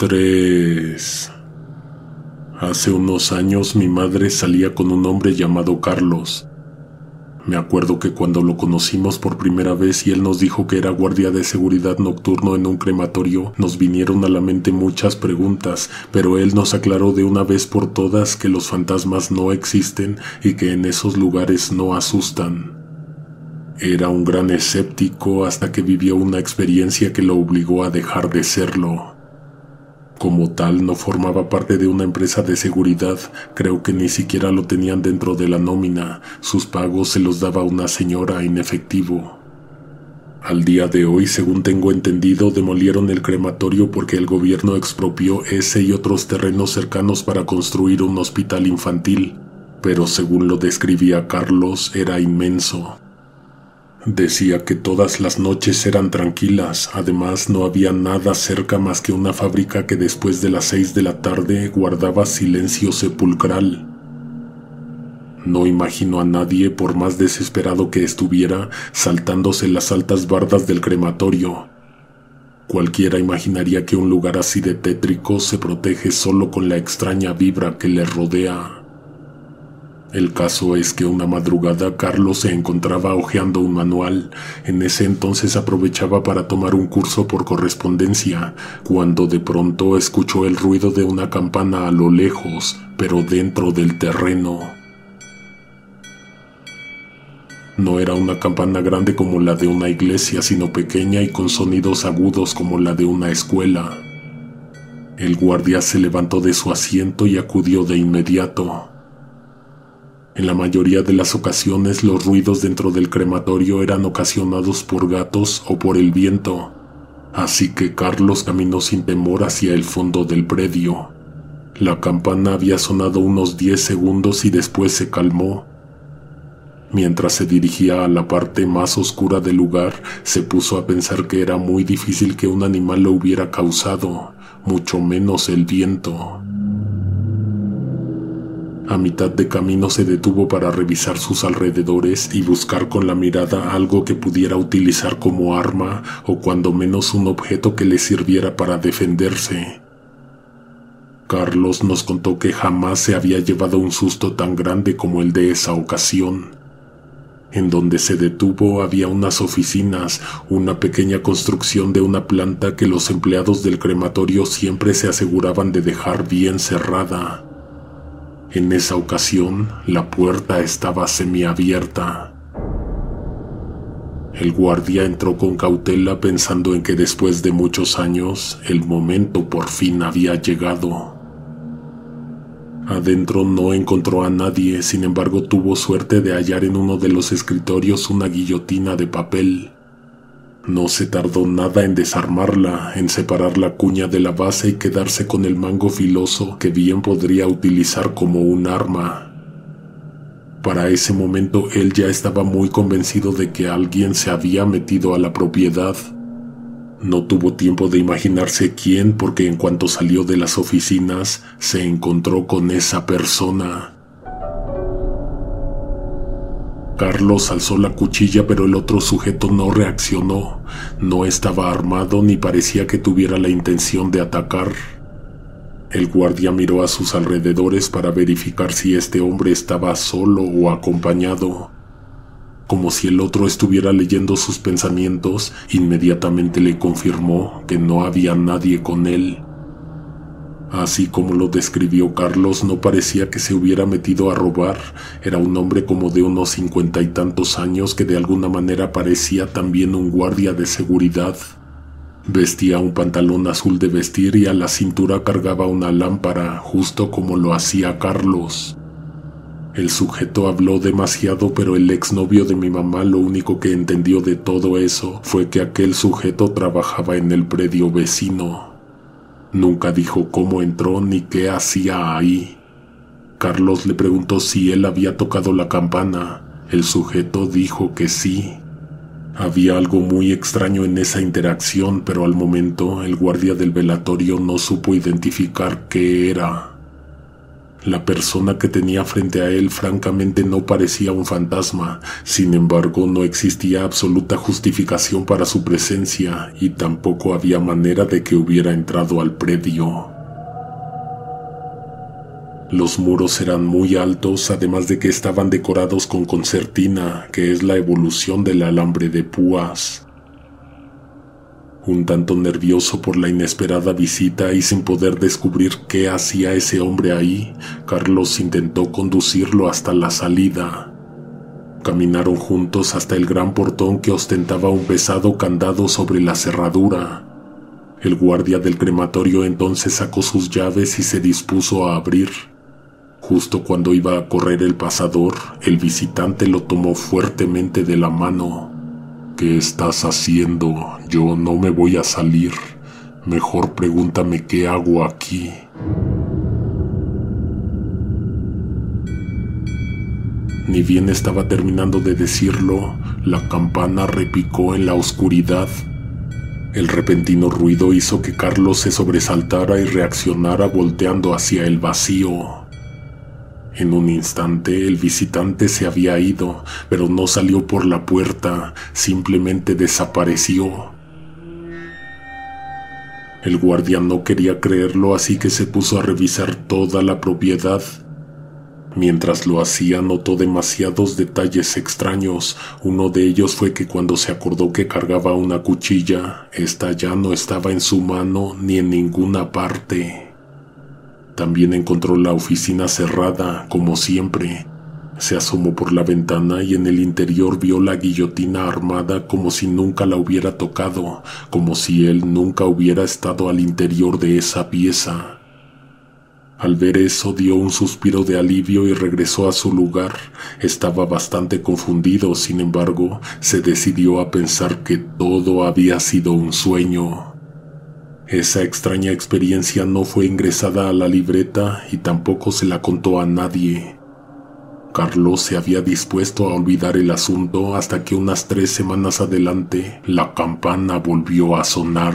3. Hace unos años mi madre salía con un hombre llamado Carlos. Me acuerdo que cuando lo conocimos por primera vez y él nos dijo que era guardia de seguridad nocturno en un crematorio, nos vinieron a la mente muchas preguntas, pero él nos aclaró de una vez por todas que los fantasmas no existen y que en esos lugares no asustan. Era un gran escéptico hasta que vivió una experiencia que lo obligó a dejar de serlo. Como tal, no formaba parte de una empresa de seguridad, creo que ni siquiera lo tenían dentro de la nómina, sus pagos se los daba una señora en efectivo. Al día de hoy, según tengo entendido, demolieron el crematorio porque el gobierno expropió ese y otros terrenos cercanos para construir un hospital infantil, pero según lo describía Carlos, era inmenso. Decía que todas las noches eran tranquilas, además no había nada cerca más que una fábrica que después de las 6 de la tarde guardaba silencio sepulcral. No imagino a nadie, por más desesperado que estuviera, saltándose las altas bardas del crematorio. Cualquiera imaginaría que un lugar así de tétrico se protege solo con la extraña vibra que le rodea. El caso es que una madrugada Carlos se encontraba hojeando un manual. En ese entonces aprovechaba para tomar un curso por correspondencia, cuando de pronto escuchó el ruido de una campana a lo lejos, pero dentro del terreno. No era una campana grande como la de una iglesia, sino pequeña y con sonidos agudos como la de una escuela. El guardia se levantó de su asiento y acudió de inmediato. En la mayoría de las ocasiones los ruidos dentro del crematorio eran ocasionados por gatos o por el viento, así que Carlos caminó sin temor hacia el fondo del predio. La campana había sonado unos 10 segundos y después se calmó. Mientras se dirigía a la parte más oscura del lugar, se puso a pensar que era muy difícil que un animal lo hubiera causado, mucho menos el viento. A mitad de camino se detuvo para revisar sus alrededores y buscar con la mirada algo que pudiera utilizar como arma o cuando menos un objeto que le sirviera para defenderse. Carlos nos contó que jamás se había llevado un susto tan grande como el de esa ocasión. En donde se detuvo había unas oficinas, una pequeña construcción de una planta que los empleados del crematorio siempre se aseguraban de dejar bien cerrada. En esa ocasión, la puerta estaba semiabierta. El guardia entró con cautela pensando en que después de muchos años, el momento por fin había llegado. Adentro no encontró a nadie, sin embargo tuvo suerte de hallar en uno de los escritorios una guillotina de papel. No se tardó nada en desarmarla, en separar la cuña de la base y quedarse con el mango filoso que bien podría utilizar como un arma. Para ese momento él ya estaba muy convencido de que alguien se había metido a la propiedad. No tuvo tiempo de imaginarse quién, porque en cuanto salió de las oficinas, se encontró con esa persona. Carlos alzó la cuchilla, pero el otro sujeto no reaccionó. No estaba armado ni parecía que tuviera la intención de atacar. El guardia miró a sus alrededores para verificar si este hombre estaba solo o acompañado. Como si el otro estuviera leyendo sus pensamientos, inmediatamente le confirmó que no había nadie con él. Así como lo describió Carlos, no parecía que se hubiera metido a robar. Era un hombre como de unos 50 y tantos años que de alguna manera parecía también un guardia de seguridad. Vestía un pantalón azul de vestir y a la cintura cargaba una lámpara, justo como lo hacía Carlos. El sujeto habló demasiado, pero el exnovio de mi mamá lo único que entendió de todo eso fue que aquel sujeto trabajaba en el predio vecino. Nunca dijo cómo entró ni qué hacía ahí. Carlos le preguntó si él había tocado la campana. El sujeto dijo que sí. Había algo muy extraño en esa interacción, pero al momento el guardia del velatorio no supo identificar qué era. La persona que tenía frente a él francamente no parecía un fantasma, sin embargo no existía absoluta justificación para su presencia y tampoco había manera de que hubiera entrado al predio. Los muros eran muy altos, además de que estaban decorados con concertina, que es la evolución del alambre de púas. Un tanto nervioso por la inesperada visita y sin poder descubrir qué hacía ese hombre ahí, Carlos intentó conducirlo hasta la salida. Caminaron juntos hasta el gran portón que ostentaba un pesado candado sobre la cerradura. El guardia del crematorio entonces sacó sus llaves y se dispuso a abrir. Justo cuando iba a correr el pasador, el visitante lo tomó fuertemente de la mano. ¿Qué estás haciendo? Yo no me voy a salir. Mejor pregúntame qué hago aquí. Ni bien estaba terminando de decirlo, la campana repicó en la oscuridad. El repentino ruido hizo que Carlos se sobresaltara y reaccionara volteando hacia el vacío. En un instante el visitante se había ido, pero no salió por la puerta, simplemente desapareció. El guardia no quería creerlo, así que se puso a revisar toda la propiedad. Mientras lo hacía, notó demasiados detalles extraños. Uno de ellos fue que cuando se acordó que cargaba una cuchilla, esta ya no estaba en su mano ni en ninguna parte. También encontró la oficina cerrada, como siempre. Se asomó por la ventana y en el interior vio la guillotina armada como si nunca la hubiera tocado, como si él nunca hubiera estado al interior de esa pieza. Al ver eso dio un suspiro de alivio y regresó a su lugar. Estaba bastante confundido, sin embargo, se decidió a pensar que todo había sido un sueño. Esa extraña experiencia no fue ingresada a la libreta y tampoco se la contó a nadie. Carlos se había dispuesto a olvidar el asunto hasta que unas 3 semanas adelante la campana volvió a sonar.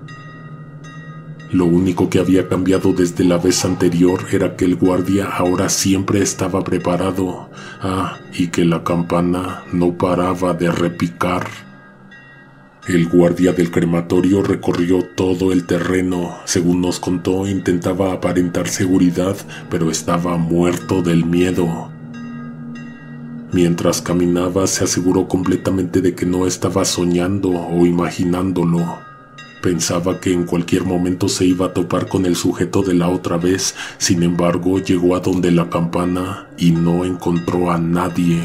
Lo único que había cambiado desde la vez anterior era que el guardia ahora siempre estaba preparado, y que la campana no paraba de repicar. El guardia del crematorio recorrió todo el terreno. Según nos contó, intentaba aparentar seguridad, pero estaba muerto del miedo. Mientras caminaba, se aseguró completamente de que no estaba soñando o imaginándolo. Pensaba que en cualquier momento se iba a topar con el sujeto de la otra vez. Sin embargo, llegó a donde la campana y no encontró a nadie.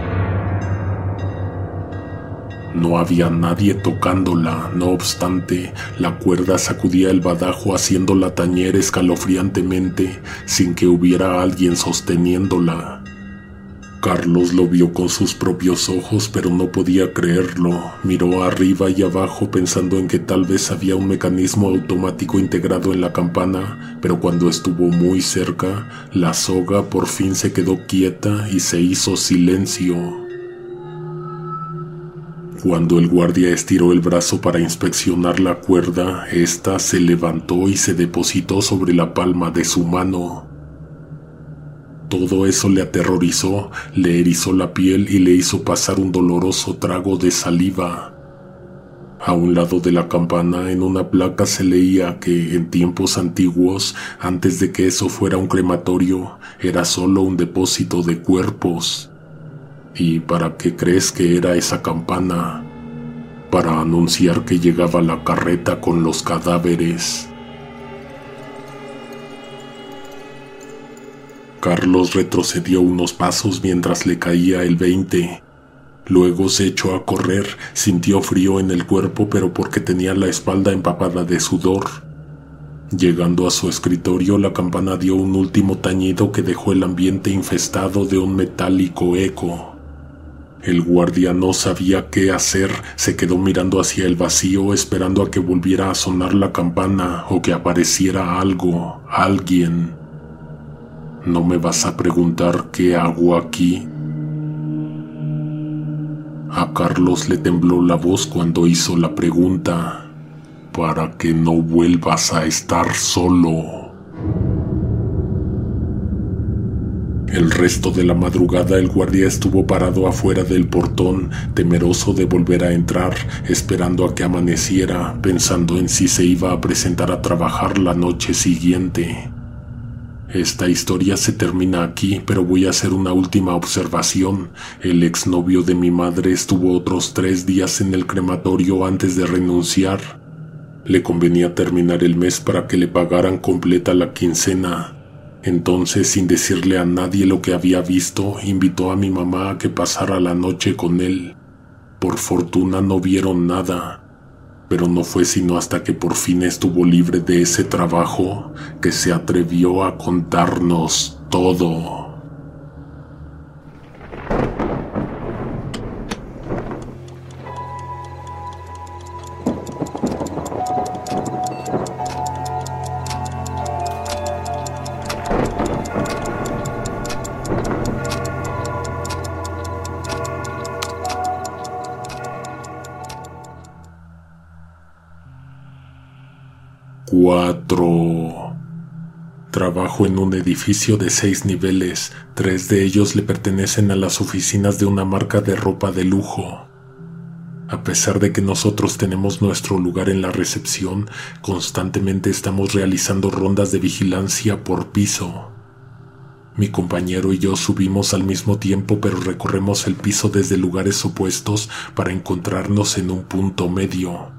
No había nadie tocándola. No obstante, la cuerda sacudía el badajo haciéndola tañer escalofriantemente sin que hubiera alguien sosteniéndola. Carlos lo vio con sus propios ojos, pero no podía creerlo. Miró arriba y abajo pensando en que tal vez había un mecanismo automático integrado en la campana, pero cuando estuvo muy cerca, la soga por fin se quedó quieta y se hizo silencio. Cuando el guardia estiró el brazo para inspeccionar la cuerda, ésta se levantó y se depositó sobre la palma de su mano. Todo eso le aterrorizó, le erizó la piel y le hizo pasar un doloroso trago de saliva. A un lado de la campana, en una placa se leía que en tiempos antiguos, antes de que eso fuera un crematorio, era solo un depósito de cuerpos. ¿Y para qué crees que era esa campana? Para anunciar que llegaba la carreta con los cadáveres. Carlos retrocedió unos pasos mientras le caía el 20. Luego se echó a correr, sintió frío en el cuerpo, pero porque tenía la espalda empapada de sudor. Llegando a su escritorio, la campana dio un último tañido que dejó el ambiente infestado de un metálico eco. El guardia no sabía qué hacer, se quedó mirando hacia el vacío esperando a que volviera a sonar la campana o que apareciera algo, alguien. ¿No me vas a preguntar qué hago aquí? A Carlos le tembló la voz cuando hizo la pregunta. Para que no vuelvas a estar solo. El resto de la madrugada el guardia estuvo parado afuera del portón, temeroso de volver a entrar, esperando a que amaneciera, pensando en si se iba a presentar a trabajar la noche siguiente. Esta historia se termina aquí, pero voy a hacer una última observación. El exnovio de mi madre estuvo otros 3 días en el crematorio antes de renunciar. Le convenía terminar el mes para que le pagaran completa la quincena. Entonces, sin decirle a nadie lo que había visto, invitó a mi mamá a que pasara la noche con él. Por fortuna no vieron nada, pero no fue sino hasta que por fin estuvo libre de ese trabajo que se atrevió a contarnos todo. 4. Trabajo en un edificio de 6 niveles. 3 de ellos le pertenecen a las oficinas de una marca de ropa de lujo. A pesar de que nosotros tenemos nuestro lugar en la recepción, constantemente estamos realizando rondas de vigilancia por piso. Mi compañero y yo subimos al mismo tiempo, pero recorremos el piso desde lugares opuestos para encontrarnos en un punto medio.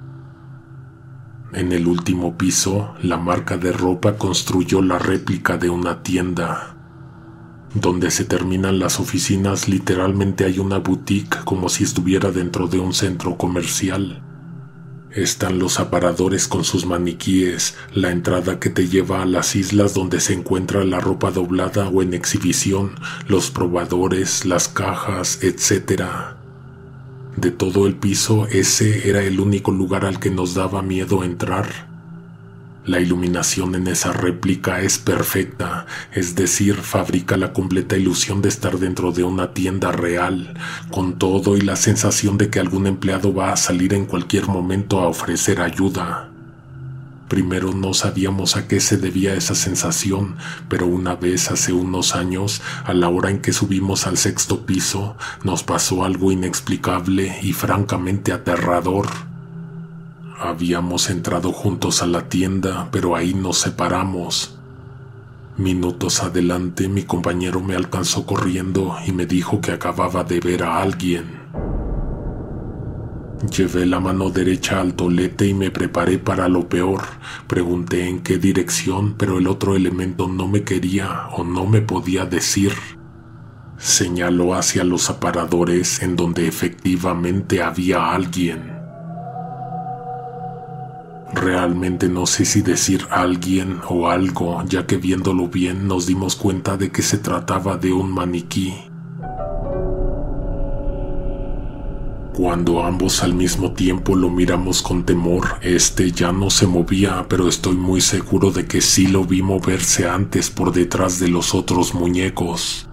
En el último piso, la marca de ropa construyó la réplica de una tienda. Donde se terminan las oficinas, literalmente hay una boutique como si estuviera dentro de un centro comercial. Están los aparadores con sus maniquíes, la entrada que te lleva a las islas donde se encuentra la ropa doblada o en exhibición, los probadores, las cajas, etc. De todo el piso, ese era el único lugar al que nos daba miedo entrar. La iluminación en esa réplica es perfecta, es decir, fabrica la completa ilusión de estar dentro de una tienda real, con todo y la sensación de que algún empleado va a salir en cualquier momento a ofrecer ayuda. Primero no sabíamos a qué se debía esa sensación, pero una vez hace unos años, a la hora en que subimos al 6º piso, nos pasó algo inexplicable y francamente aterrador. Habíamos entrado juntos a la tienda, pero ahí nos separamos. Minutos adelante, mi compañero me alcanzó corriendo y me dijo que acababa de ver a alguien. Llevé la mano derecha al tolete y me preparé para lo peor. Pregunté en qué dirección, pero el otro elemento no me quería o no me podía decir. Señaló hacia los aparadores en donde efectivamente había alguien. Realmente no sé si decir alguien o algo, ya que viéndolo bien nos dimos cuenta de que se trataba de un maniquí. Cuando ambos al mismo tiempo lo miramos con temor, ya no se movía, pero estoy muy seguro de que sí lo vi moverse antes por detrás de los otros muñecos.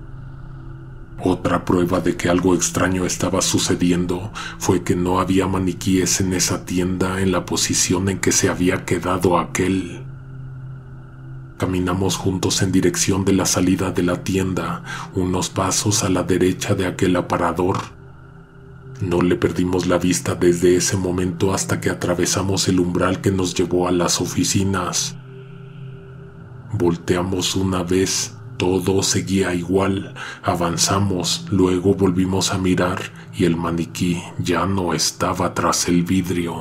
Otra prueba de que algo extraño estaba sucediendo fue que no había maniquíes en esa tienda en la posición en que se había quedado aquel. Caminamos juntos en dirección de la salida de la tienda, unos pasos a la derecha de aquel aparador. No le perdimos la vista desde ese momento hasta que atravesamos el umbral que nos llevó a las oficinas. Volteamos una vez, todo seguía igual, avanzamos, luego volvimos a mirar y el maniquí ya no estaba tras el vidrio.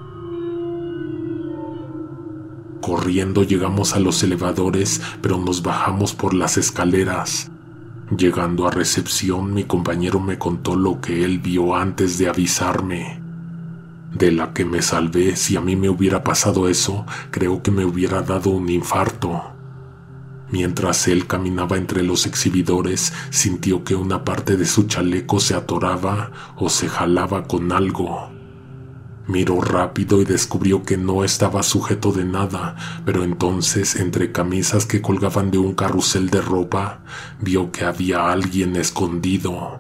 Corriendo llegamos a los elevadores, pero nos bajamos por las escaleras. Llegando a recepción, mi compañero me contó lo que él vio antes de avisarme. De la que me salvé. Si a mí me hubiera pasado eso, creo que me hubiera dado un infarto. Mientras él caminaba entre los exhibidores, sintió que una parte de su chaleco se atoraba o se jalaba con algo. Miró rápido y descubrió que no estaba sujeto de nada, pero entonces, entre camisas que colgaban de un carrusel de ropa, vio que había alguien escondido.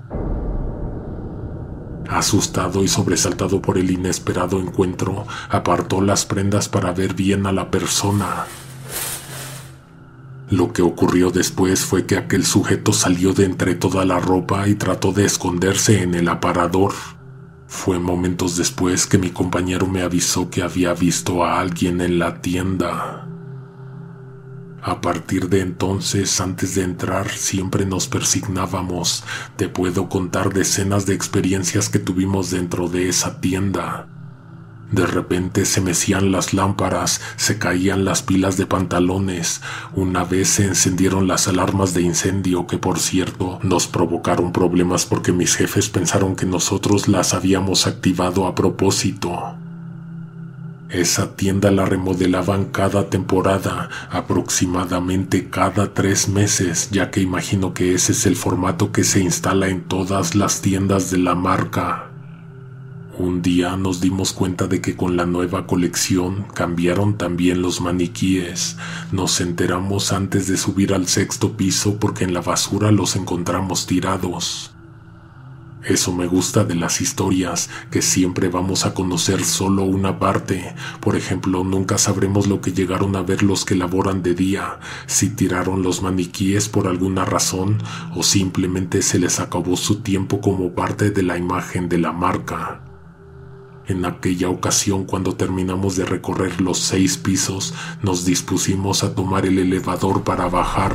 Asustado y sobresaltado por el inesperado encuentro, apartó las prendas para ver bien a la persona. Lo que ocurrió después fue que aquel sujeto salió de entre toda la ropa y trató de esconderse en el aparador. Fue momentos después que mi compañero me avisó que había visto a alguien en la tienda. A partir de entonces, antes de entrar, siempre nos persignábamos. Te puedo contar decenas de experiencias que tuvimos dentro de esa tienda. De repente se mecían las lámparas, se caían las pilas de pantalones. Una vez se encendieron las alarmas de incendio que, por cierto, nos provocaron problemas porque mis jefes pensaron que nosotros las habíamos activado a propósito. Esa tienda la remodelaban cada temporada, aproximadamente cada 3 meses, ya que imagino que ese es el formato que se instala en todas las tiendas de la marca. Un día nos dimos cuenta de que con la nueva colección cambiaron también los maniquíes. Nos enteramos antes de subir al 6º piso porque en la basura los encontramos tirados. Eso me gusta de las historias, que siempre vamos a conocer solo una parte. Por ejemplo, nunca sabremos lo que llegaron a ver los que laboran de día, si tiraron los maniquíes por alguna razón o simplemente se les acabó su tiempo como parte de la imagen de la marca. En aquella ocasión, cuando terminamos de recorrer los 6 pisos, nos dispusimos a tomar el elevador para bajar.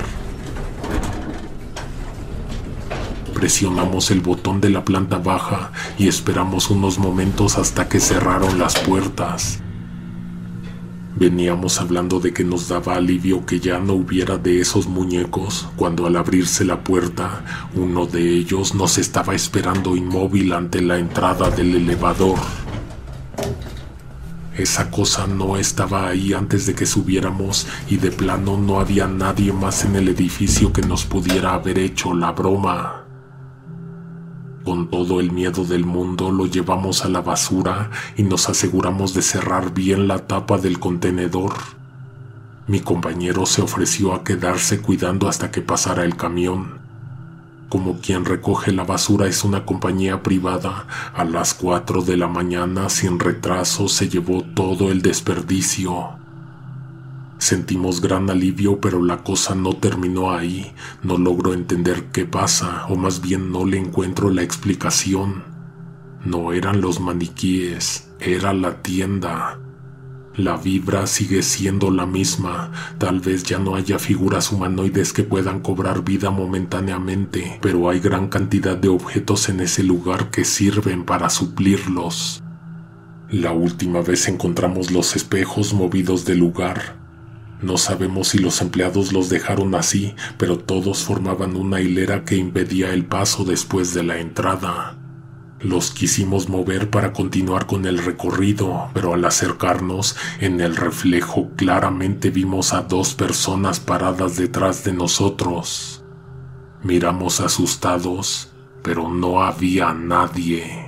Presionamos el botón de la planta baja y esperamos unos momentos hasta que cerraron las puertas. Veníamos hablando de que nos daba alivio que ya no hubiera de esos muñecos, cuando al abrirse la puerta, uno de ellos nos estaba esperando inmóvil ante la entrada del elevador. Esa cosa no estaba ahí antes de que subiéramos y de plano no había nadie más en el edificio que nos pudiera haber hecho la broma. Con todo el miedo del mundo lo llevamos a la basura y nos aseguramos de cerrar bien la tapa del contenedor. Mi compañero se ofreció a quedarse cuidando hasta que pasara el camión. Como quien recoge la basura es una compañía privada, a las 4 de la mañana sin retraso se llevó todo el desperdicio. Sentimos gran alivio, pero la cosa no terminó ahí. No logro entender qué pasa, o más bien no le encuentro la explicación. No eran los maniquíes, era la tienda. La vibra sigue siendo la misma. Tal vez ya no haya figuras humanoides que puedan cobrar vida momentáneamente, pero hay gran cantidad de objetos en ese lugar que sirven para suplirlos. La última vez encontramos los espejos movidos del lugar. No sabemos si los empleados los dejaron así, pero todos formaban una hilera que impedía el paso después de la entrada. Los quisimos mover para continuar con el recorrido, pero al acercarnos, en el reflejo claramente vimos a 2 personas paradas detrás de nosotros. Miramos asustados, pero no había nadie.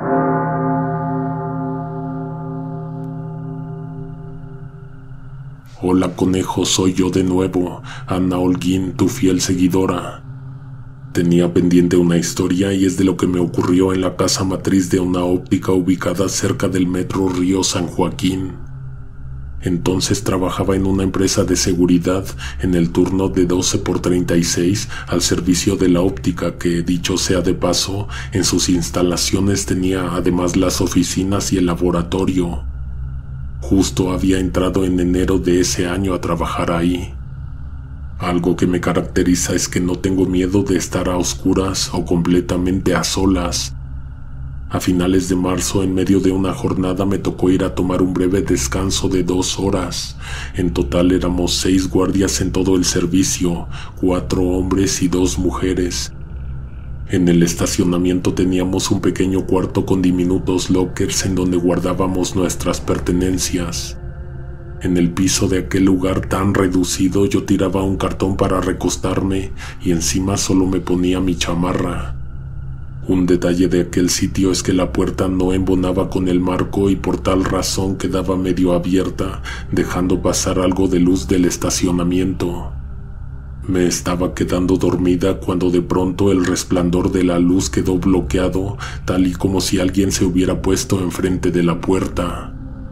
Hola conejo, soy yo de nuevo, Ana Holguín, tu fiel seguidora. Tenía pendiente una historia y es de lo que me ocurrió en la casa matriz de una óptica ubicada cerca del metro Río San Joaquín. Entonces trabajaba en una empresa de seguridad en el turno de 12x36 al servicio de la óptica que, dicho sea de paso, en sus instalaciones tenía además las oficinas y el laboratorio. Justo había entrado en enero de ese año a trabajar ahí. Algo que me caracteriza es que no tengo miedo de estar a oscuras o completamente a solas. A finales de marzo, en medio de una jornada, me tocó ir a tomar un breve descanso de 2 horas. En total éramos 6 guardias en todo el servicio, 4 hombres y 2 mujeres. En el estacionamiento teníamos un pequeño cuarto con diminutos lockers en donde guardábamos nuestras pertenencias. En el piso de aquel lugar tan reducido yo tiraba un cartón para recostarme y encima solo me ponía mi chamarra. Un detalle de aquel sitio es que la puerta no embonaba con el marco y por tal razón quedaba medio abierta, dejando pasar algo de luz del estacionamiento. Me estaba quedando dormida cuando de pronto el resplandor de la luz quedó bloqueado, tal y como si alguien se hubiera puesto enfrente de la puerta.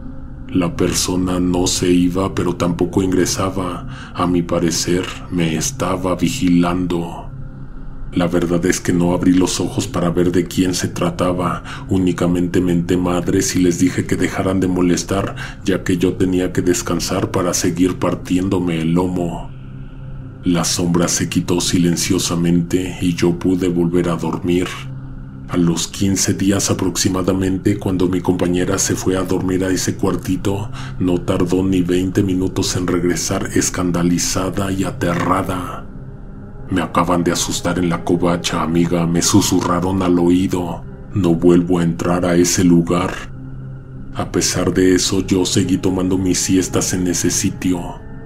La persona no se iba, pero tampoco ingresaba. A mi parecer, me estaba vigilando. La verdad es que no abrí los ojos para ver de quién se trataba. Únicamente menté madres y les dije que dejaran de molestar, ya que yo tenía que descansar para seguir partiéndome el lomo. La sombra se quitó silenciosamente y yo pude volver a dormir. A los 15 días aproximadamente, cuando mi compañera se fue a dormir a ese cuartito, no tardó ni 20 minutos en regresar escandalizada y aterrada. Me acaban de asustar en la covacha, amiga, me susurraron al oído. No vuelvo a entrar a ese lugar. A pesar de eso, yo seguí tomando mis siestas en ese sitio.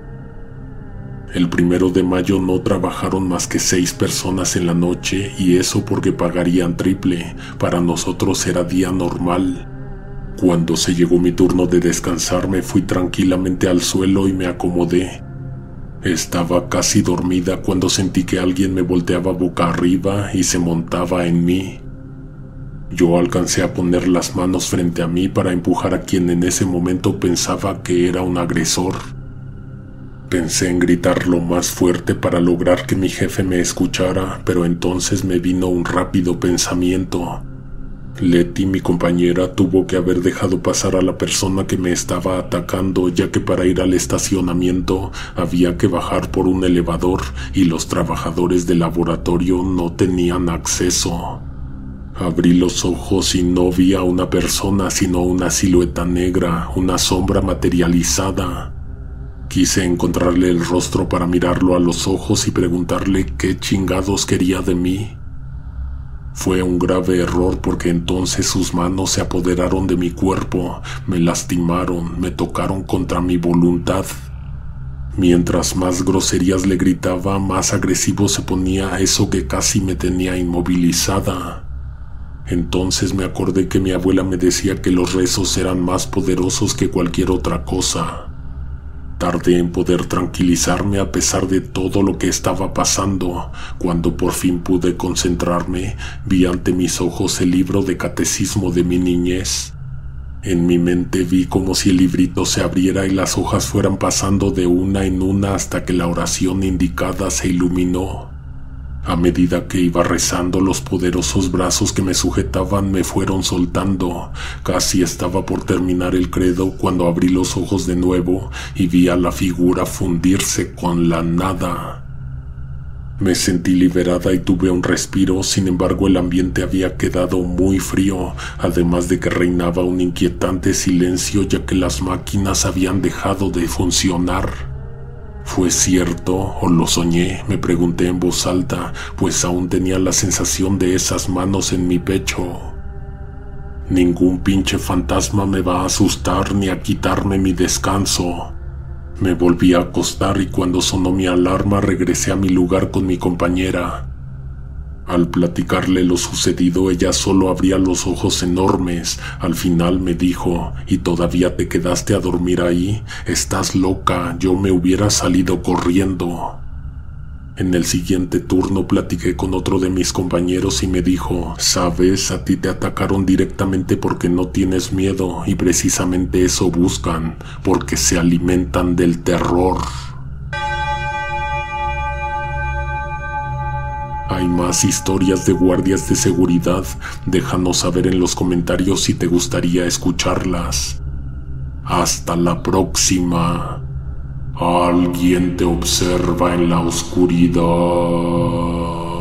El 1 de mayo no trabajaron más que 6 personas en la noche, y eso porque pagarían triple. Para nosotros era día normal. Cuando se llegó mi turno de descansar, me fui tranquilamente al suelo y me acomodé. Estaba casi dormida cuando sentí que alguien me volteaba boca arriba y se montaba en mí. Yo alcancé a poner las manos frente a mí para empujar a quien en ese momento pensaba que era un agresor. Pensé en gritar lo más fuerte para lograr que mi jefe me escuchara, pero entonces me vino un rápido pensamiento. Leti, mi compañera, tuvo que haber dejado pasar a la persona que me estaba atacando, ya que para ir al estacionamiento había que bajar por un elevador y los trabajadores del laboratorio no tenían acceso. Abrí los ojos y no vi a una persona, sino una silueta negra, una sombra materializada. Quise encontrarle el rostro para mirarlo a los ojos y preguntarle qué chingados quería de mí. Fue un grave error porque entonces sus manos se apoderaron de mi cuerpo, me lastimaron, me tocaron contra mi voluntad. Mientras más groserías le gritaba, más agresivo se ponía eso que casi me tenía inmovilizada. Entonces me acordé que mi abuela me decía que los rezos eran más poderosos que cualquier otra cosa. Tardé en poder tranquilizarme a pesar de todo lo que estaba pasando. Cuando por fin pude concentrarme, vi ante mis ojos el libro de catecismo de mi niñez. En mi mente vi como si el librito se abriera y las hojas fueran pasando de una en una hasta que la oración indicada se iluminó. A medida que iba rezando, los poderosos brazos que me sujetaban me fueron soltando. Casi estaba por terminar el credo cuando abrí los ojos de nuevo y vi a la figura fundirse con la nada. Me sentí liberada y tuve un respiro, sin embargo el ambiente había quedado muy frío, además de que reinaba un inquietante silencio ya que las máquinas habían dejado de funcionar. ¿Fue cierto o lo soñé?, me pregunté en voz alta, pues aún tenía la sensación de esas manos en mi pecho. Ningún pinche fantasma me va a asustar ni a quitarme mi descanso. Me volví a acostar y cuando sonó mi alarma regresé a mi lugar con mi compañera. Al platicarle lo sucedido, ella solo abría los ojos enormes. Al final me dijo: ¿y todavía te quedaste a dormir ahí? Estás loca, yo me hubiera salido corriendo. En el siguiente turno platiqué con otro de mis compañeros y me dijo: sabes, a ti te atacaron directamente porque no tienes miedo y precisamente eso buscan, porque se alimentan del terror. Hay más historias de guardias de seguridad. Déjanos saber en los comentarios si te gustaría escucharlas. Hasta la próxima. Alguien te observa en la oscuridad.